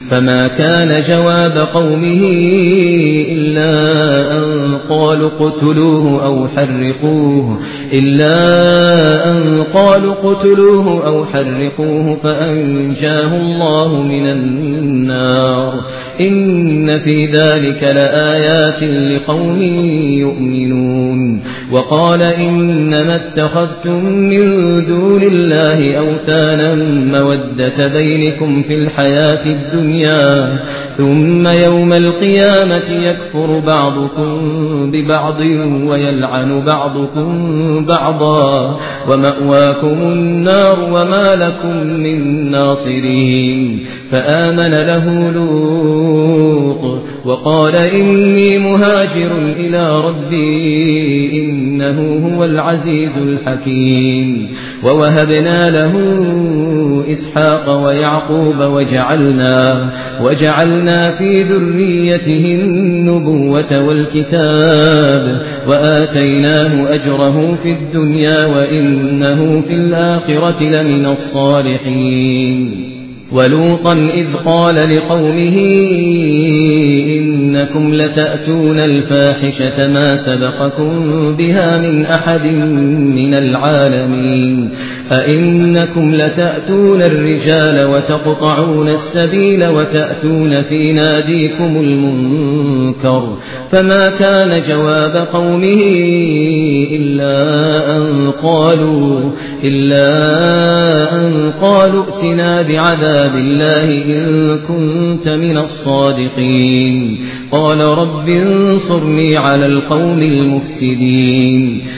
فما كان جواب قومه إلا أن قالوا اقتلوه أو حرقوه فأنجاه الله من النار إن في ذلك لآيات لقوم يؤمنون وقال إنما اتخذتم من دون الله أوثانا مودة بينكم في الحياة الدنيا ثم يوم القيامة يكفر بعضكم ببعض ويلعن بعضكم بعضا ومأواكم النار وما لكم من ناصرين فآمن له لوط وقال إني مهاجر إلى ربي إنه هو العزيز الحكيم ووهبنا له إسحاق ويعقوب وجعلنا في ذريته النبوة والكتاب وآتيناه أجره في الدنيا وإنه في الآخرة لمن الصالحين ولوطا إذ قال لقومه إنكم لتأتون الفاحشة ما سبقكم بها من أحد من العالمين أئنكم لتأتون الرجال وتقطعون السبيل وتأتون في ناديكم المنكر فما كان جواب قومه إلا أن قالوا ائتنا بعذاب الله إن كنت من الصادقين قال رب انصرني على القوم المفسدين